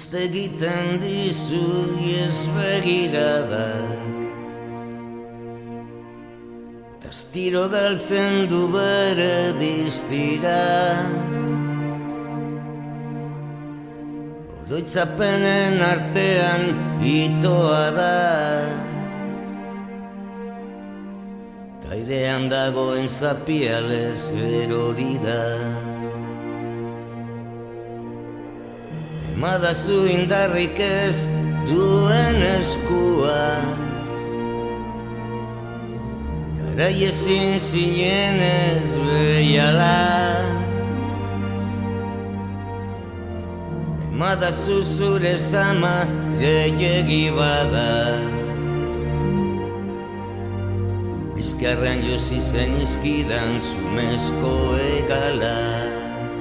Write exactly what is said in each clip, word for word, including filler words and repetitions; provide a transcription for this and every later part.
Beste egiten dizu ies begiradak, tastiro galtzen du bere distira, oroitzapenen artean itoa da, airean dagoen zapialez erori da. Emadazu indarrik ez duen eskua, garai ezin zinenez behiala, emadazu zure zama gehiegi bada, bizkarrean josi zen izkidan zumezko egalak.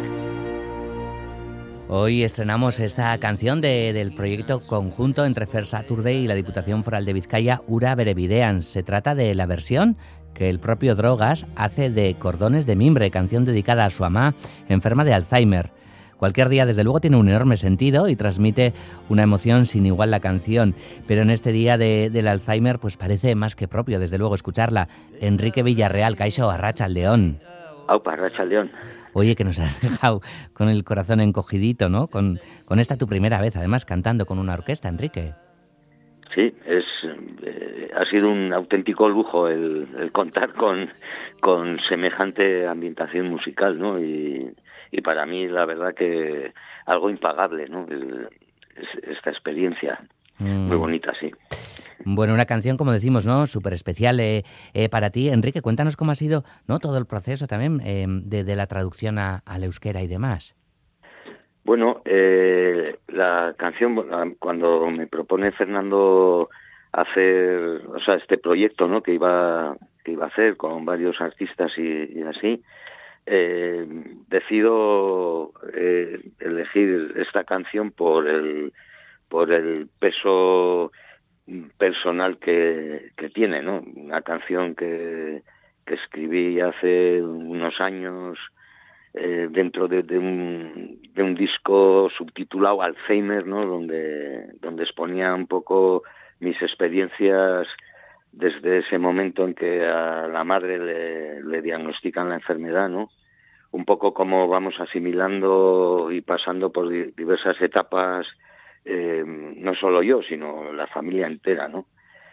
Hoy estrenamos esta canción de, del proyecto conjunto entre First Saturday y la Diputación Foral de Vizcaya, Ura Berebidean. Se trata de la versión que el propio Drogas hace de Cordones de Mimbre, canción dedicada a su mamá enferma de Alzheimer. Cualquier día, desde luego, tiene un enorme sentido y transmite una emoción sin igual la canción. Pero en este día de, del Alzheimer, pues parece más que propio, desde luego, escucharla. Enrique Villarreal, Kaixo, Arratsaldeon. Aupa, Arratsaldeon. Oye, que nos has dejado con el corazón encogidito, ¿no? Con, con esta tu primera vez, además, cantando con una orquesta, Enrique. Sí, es eh, ha sido un auténtico lujo el, el contar con, con semejante ambientación musical, ¿no? Y, y para mí, la verdad que algo impagable, ¿no? El, es, esta experiencia, mm. muy bonita, sí. Bueno, una canción, como decimos, ¿no? Súper especial eh, eh, para ti. Enrique, cuéntanos cómo ha sido, ¿no? Todo el proceso también eh, de, de la traducción a, al euskera y demás. Bueno, eh, la canción, cuando me propone Fernando hacer, o sea, este proyecto, ¿no? Que iba, que iba a hacer con varios artistas y, y así, eh, decido eh, elegir esta canción por el, por el peso personal que, que tiene, ¿no? Una canción que, que escribí hace unos años eh, dentro de, de, un, de un disco subtitulado Alzheimer, ¿no? Donde, donde exponía un poco mis experiencias desde ese momento en que a la madre le, le diagnostican la enfermedad, ¿no? Un poco cómo vamos asimilando y pasando por diversas etapas, Eh, no solo yo, sino la familia entera, ¿no?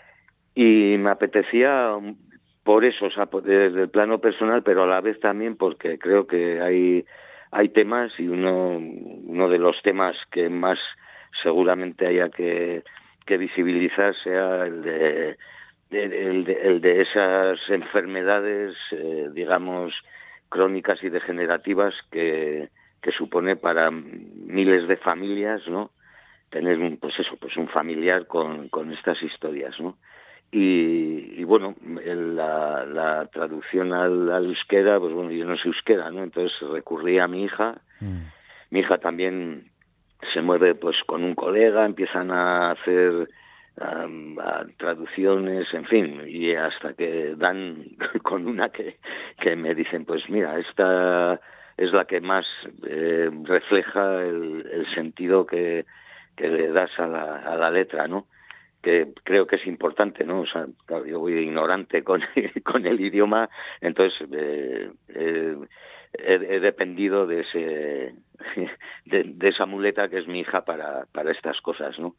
Y me apetecía por eso, o sea, desde el plano personal, pero a la vez también porque creo que hay hay temas y uno uno de los temas que más seguramente haya que, que visibilizar sea el de, de, el de el de esas enfermedades, eh, digamos, crónicas y degenerativas que que supone para miles de familias, ¿no? Tener un, pues eso, pues un familiar con, con estas historias, ¿no? Y, y bueno, la, la traducción al, al euskera, pues bueno, yo no sé euskera, ¿no? Entonces recurrí a mi hija. Mm. Mi hija también se mueve pues con un colega, empiezan a hacer um, a traducciones, en fin, y hasta que dan con una que, que me dicen, pues mira, esta es la que más eh, refleja el, el sentido que que le das a la, a la letra, ¿no? Que creo que es importante, ¿no? O sea, claro, yo voy ignorante con, con el idioma, entonces eh, eh, he, he dependido de ese de, de esa muleta que es mi hija para, para estas cosas, ¿no?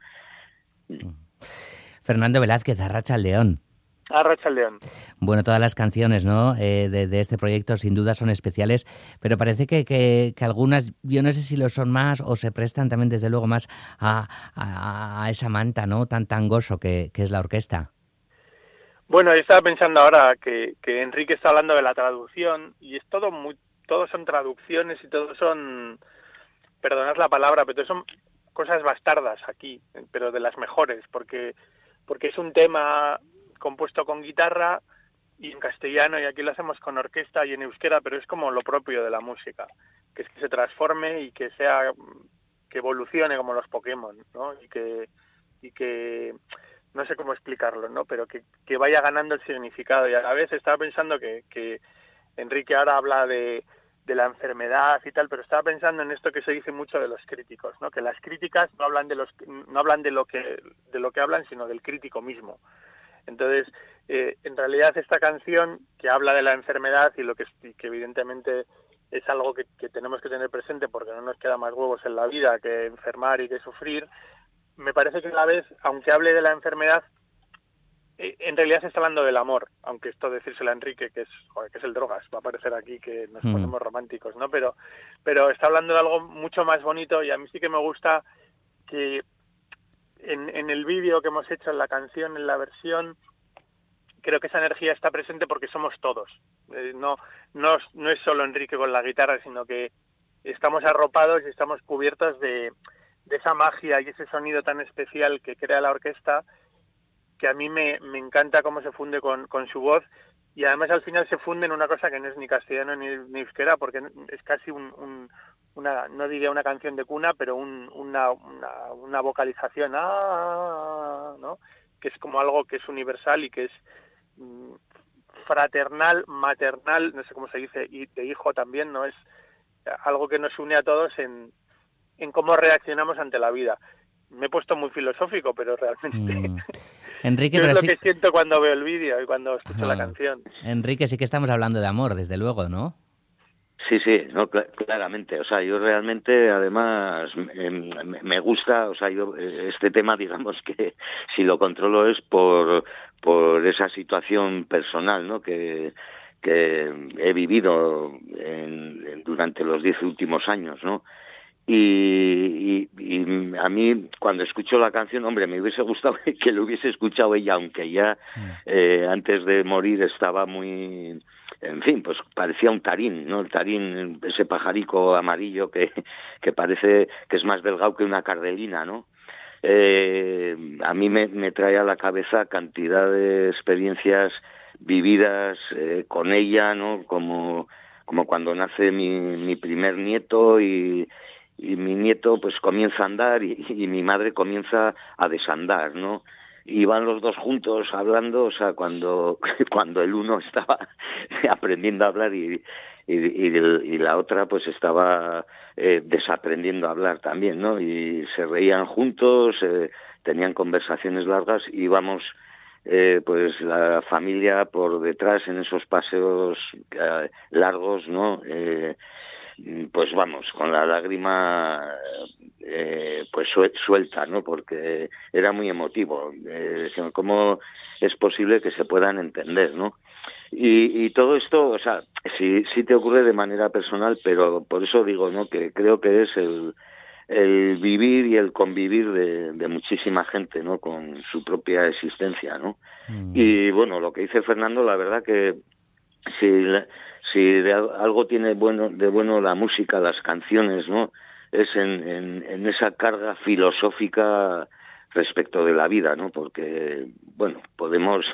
Fernando Velázquez, Arratsaldeon. Arratsaldeon. Bueno, todas las canciones, ¿no? Eh, de, de este proyecto sin duda son especiales, pero parece que, que, que algunas, yo no sé si lo son más o se prestan también desde luego más a, a, a esa manta, ¿no? Tan tangoso que, que es la orquesta. Bueno, yo estaba pensando ahora que, que Enrique está hablando de la traducción y es todo muy, todos son traducciones y todos son, perdonad la palabra, pero son cosas bastardas aquí, pero de las mejores, porque porque es un tema compuesto con guitarra y en castellano, y aquí lo hacemos con orquesta y en euskera, pero es como lo propio de la música, que es que se transforme y que sea, que evolucione como los Pokémon, ¿no? Y que, y que no sé cómo explicarlo, ¿no? Pero que, que vaya ganando el significado. Y a la vez estaba pensando que, que Enrique ahora habla de, de la enfermedad y tal, pero estaba pensando en esto que se dice mucho de los críticos, ¿no? Que las críticas no hablan de los no hablan de lo que de lo que hablan, sino del crítico mismo. Entonces, eh, en realidad esta canción que habla de la enfermedad y lo que, que evidentemente es algo que, que tenemos que tener presente porque no nos queda más huevos en la vida que enfermar y que sufrir, me parece que a la vez, aunque hable de la enfermedad, eh, en realidad se está hablando del amor, aunque esto decírselo a Enrique, que es joder, que es el Drogas, va a parecer aquí que nos mm. ponemos románticos, ¿no? Pero, pero está hablando de algo mucho más bonito y a mí sí que me gusta que en, en el vídeo que hemos hecho, en la canción, en la versión, creo que esa energía está presente porque somos todos. Eh, no, no, no es solo Enrique con la guitarra, sino que estamos arropados y estamos cubiertos de, de esa magia y ese sonido tan especial que crea la orquesta, que a mí me, me encanta cómo se funde con, con su voz, y además al final se funde en una cosa que no es ni castellano ni, ni euskera, porque es casi un, un, una, no diría una canción de cuna, pero un, una, una, una vocalización, ah, ¿no? Que es como algo que es universal y que es mm, fraternal, maternal, no sé cómo se dice, y de hijo también, ¿no? Es algo que nos une a todos en, en cómo reaccionamos ante la vida. Me he puesto muy filosófico, pero realmente mm. Enrique, es pero lo sí... que siento cuando veo el vídeo y cuando escucho ah. la canción. Enrique, sí que estamos hablando de amor, desde luego, ¿no? Sí, sí, no, cl- claramente. O sea, yo realmente, además, me, me gusta, o sea, yo este tema, digamos que si lo controlo es por por esa situación personal, ¿no? Que que he vivido en, en, durante los diez últimos años, ¿no? Y, y, y a mí cuando escucho la canción, hombre, me hubiese gustado que lo hubiese escuchado ella, aunque ya eh, antes de morir estaba muy, en fin, pues parecía un tarín, ¿no? El tarín, ese pajarico amarillo que, que parece que es más delgado que una cardelina, ¿no? Eh, a mí me, me trae a la cabeza cantidad de experiencias vividas eh, con ella, ¿no? Como, como cuando nace mi, mi primer nieto y y mi nieto pues comienza a andar y, y mi madre comienza a desandar, ¿no? Y van los dos juntos hablando, o sea, cuando cuando el uno estaba aprendiendo a hablar y y, y, y la otra pues estaba eh, desaprendiendo a hablar también, ¿no? Y se reían juntos, eh, tenían conversaciones largas y íbamos eh, pues la familia por detrás en esos paseos eh, largos, ¿no? Eh, pues vamos, con la lágrima eh, pues suelta, ¿no? Porque era muy emotivo. Eh, ¿Cómo es posible que se puedan entender, no? Y, y todo esto, o sea, sí, sí te ocurre de manera personal, pero por eso digo, ¿no? Que creo que es el, el vivir y el convivir de, de muchísima gente, ¿no? Con su propia existencia, ¿no? Mm. Y bueno, lo que dice Fernando, la verdad que si la, si de algo tiene bueno de bueno la música, las canciones, ¿no? Es en, en, en esa carga filosófica respecto de la vida, ¿no? Porque, bueno, podemos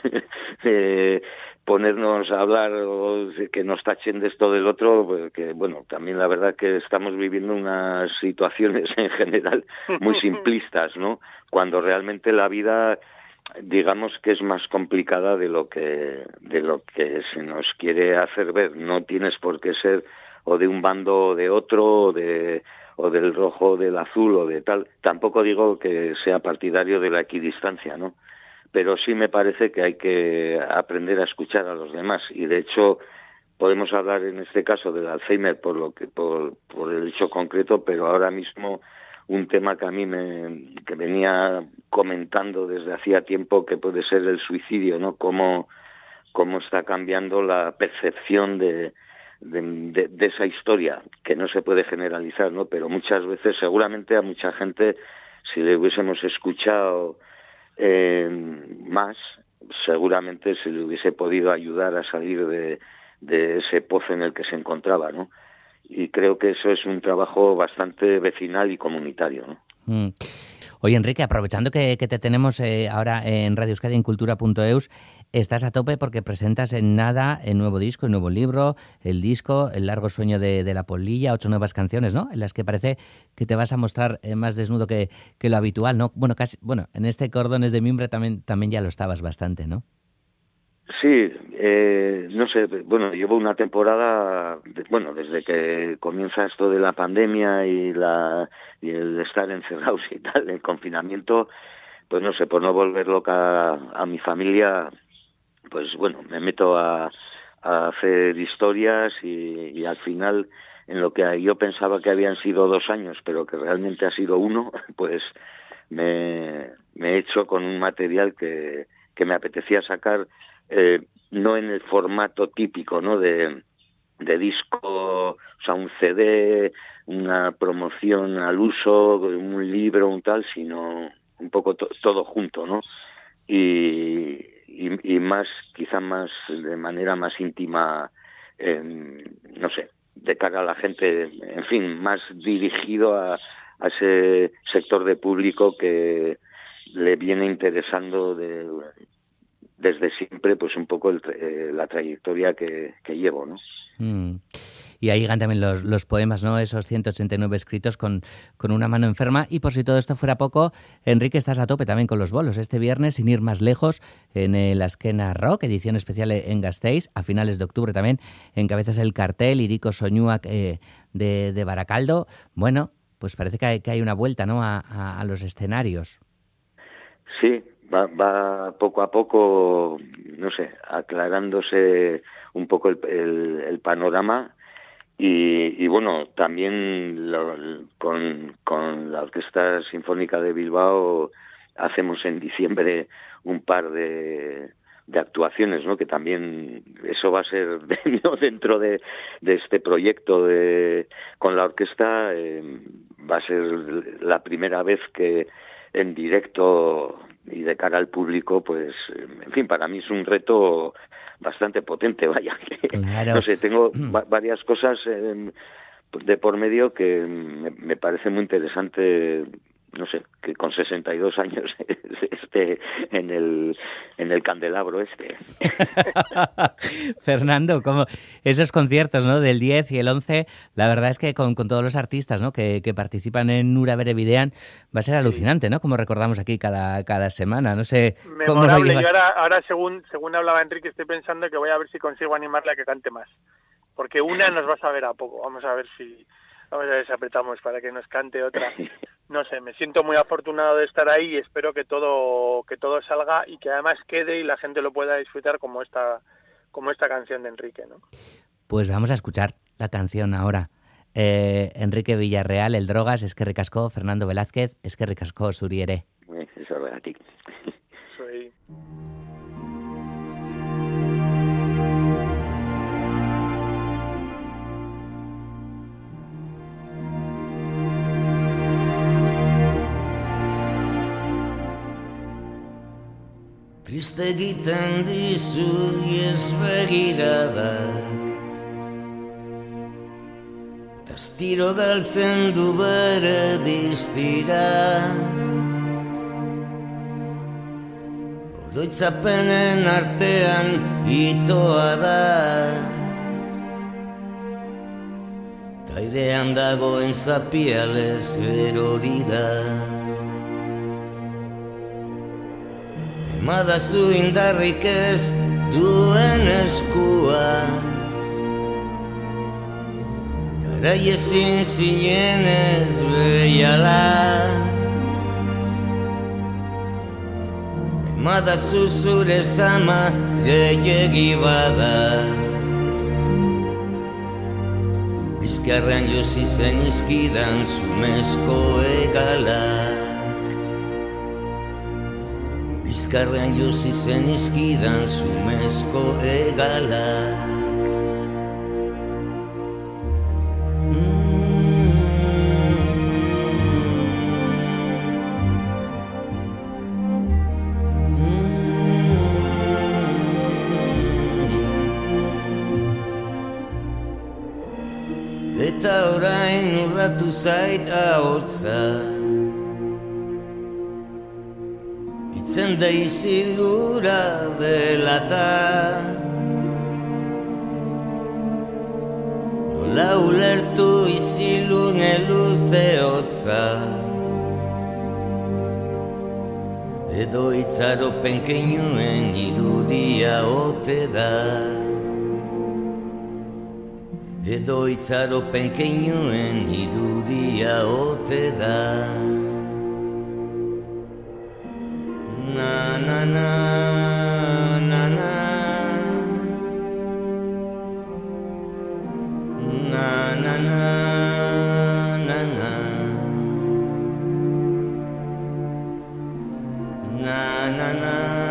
eh, ponernos a hablar o que nos tachen de esto del otro, porque, bueno, también la verdad que estamos viviendo unas situaciones en general muy simplistas, ¿no? Cuando realmente la vida, digamos que es más complicada de lo que de lo que se nos quiere hacer ver. No tienes por qué ser o de un bando o de otro, o de o del rojo o del azul o de tal. Tampoco digo que sea partidario de la equidistancia, ¿no? Pero sí me parece que hay que aprender a escuchar a los demás, y de hecho podemos hablar en este caso del Alzheimer por lo que por por el hecho concreto, pero ahora mismo un tema que a mí me que venía comentando desde hacía tiempo, que puede ser el suicidio, ¿no? Cómo cómo está cambiando la percepción de de, de de esa historia, que no se puede generalizar, ¿no? Pero muchas veces, seguramente a mucha gente, si le hubiésemos escuchado eh, más, seguramente se le hubiese podido ayudar a salir de de ese pozo en el que se encontraba, ¿no? Y creo que eso es un trabajo bastante vecinal y comunitario, ¿no? Mm. Oye, Enrique, aprovechando que, que te tenemos eh, ahora en Radio Euskadi, en cultura punto eus, estás a tope porque presentas en nada el nuevo disco, el nuevo libro, el disco, El largo sueño de, de la polilla, ocho nuevas canciones, ¿no? En las que parece que te vas a mostrar eh, más desnudo que, que lo habitual, ¿no? Bueno, casi, bueno, en este Cordones de Mimbre también, también ya lo estabas bastante, ¿no? Sí, eh, no sé, bueno, llevo una temporada, de, bueno, desde que comienza esto de la pandemia y la y el estar encerrados y tal, el confinamiento, pues no sé, por no volver loca a, a mi familia, pues bueno, me meto a, a hacer historias y, y al final, en lo que yo pensaba que habían sido dos años, pero que realmente ha sido uno, pues me, me he hecho con un material que, que me apetecía sacar, eh, no en el formato típico, ¿no?, de, de disco, o sea, un C D, una promoción al uso, un libro, un tal, sino un poco to- todo junto, ¿no? Y, y, y más, quizá más, de manera más íntima, eh, no sé, de cara a la gente, en fin, más dirigido a, a ese sector de público que le viene interesando de, desde siempre, pues un poco el, eh, la trayectoria que, que llevo, ¿no? Mm. Y ahí llegan también los, los poemas, ¿no? Esos ciento ochenta y nueve escritos con, con una mano enferma. Y por si todo esto fuera poco, Enrique, estás a tope también con los bolos. Este viernes, sin ir más lejos, en el Azkena Rock, edición especial en Gasteiz, a finales de octubre también, encabezas el cartel Iriko Soñuak eh, de, de Baracaldo. Bueno, pues parece que hay, que hay una vuelta, ¿no?, a, a, a los escenarios. Sí, va, va poco a poco, no sé, aclarándose un poco el, el, el panorama. Y, y bueno, también lo, con, con la Orquesta Sinfónica de Bilbao hacemos en diciembre un par de, de actuaciones, ¿no? Que también eso va a ser dentro de, de este proyecto de, con la orquesta, eh, va a ser la primera vez que en directo y de cara al público, pues, en fin, para mí es un reto bastante potente, vaya. Claro. No sé, tengo va- varias cosas eh, de por medio que me, me parece muy interesante, no sé, que con sesenta y dos años esté en el en el candelabro este. Fernando, como esos conciertos, ¿no?, del diez y el once, la verdad es que con, con todos los artistas, ¿no?, que, que participan en Ura Berebidean, va a ser alucinante, ¿no?, como recordamos aquí cada, cada semana. No sé cómo lo Memorable. llevas. Yo ahora, ahora según, según hablaba Enrique, estoy pensando que voy a ver si consigo animarle a que cante más. Porque una nos va a saber a poco. Vamos a ver si, vamos a ver si apretamos para que nos cante otra. No sé, me siento muy afortunado de estar ahí y espero que todo que todo salga y que además quede y la gente lo pueda disfrutar como esta como esta canción de Enrique, ¿no? Pues vamos a escuchar la canción ahora. Eh, Enrique Villarreal, El Drogas, Eskerrik asko, Fernando Velázquez, Eskerrik asko zuri ere. Eso es a ti. Soy... Triste egiten dizu iez begiradak, tastiro galtzen du bere distira, oroitzapenen artean itoa da, tairean dagoen zapialez erori da. Emadazu indarrik ez duen eskua, garai ezin zinenez behiala. Emadazu zure zama gehiegi bada, bizkarrean josi zen izkidan zumezko egalak. Bizkarrean josi zen izkidan zumezko egalak. Eta orain urratu zait ahotsa, itzen da izilura delata, nola ulertu izilune luze hotza, edo itxaropen keinuen irudia ote da, edo itxaropen keinuen irudia ote da. Na na na na na na na na na na na na na